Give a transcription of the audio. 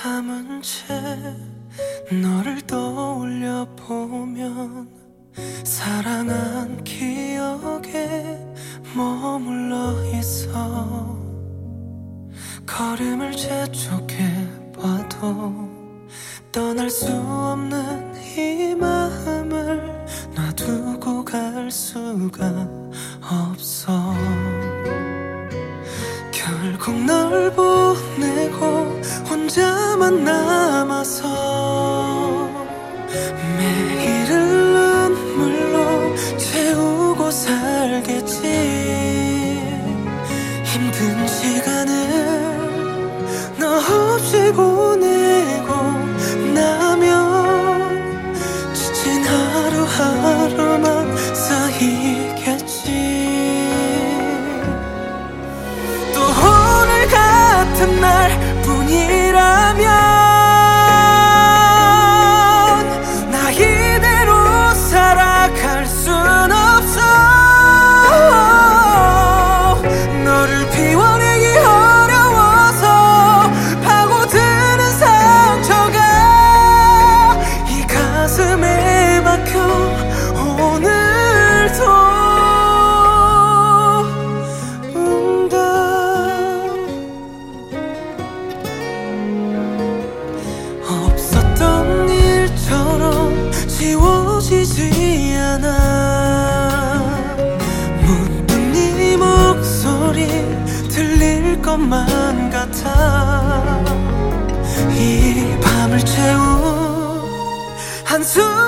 감은 채 너를 떠올려 보면 사랑한 기억에 머물러 있어. 걸음을 재촉해 봐도 떠날 수 없는 이 마음을 놔두고 갈 수가 없어. 결국 널 보내고 혼자만 남아서 매일을 눈물로 채우고 살겠지. 힘든 시간을 너 없이 보내고 나면 지친 하루하루만 쌓이겠지. 또 오늘 같은 날뿐이라면 나 이대로 살아갈 순 없어. 너를 비워내기 어려워서 파고드는 상처가 이 가슴에 박혀 오늘도 운다. 없었던 일처럼 지워지지 않아. 문득 네 목소리 들릴 것만 같아. 이 밤을 채운 한숨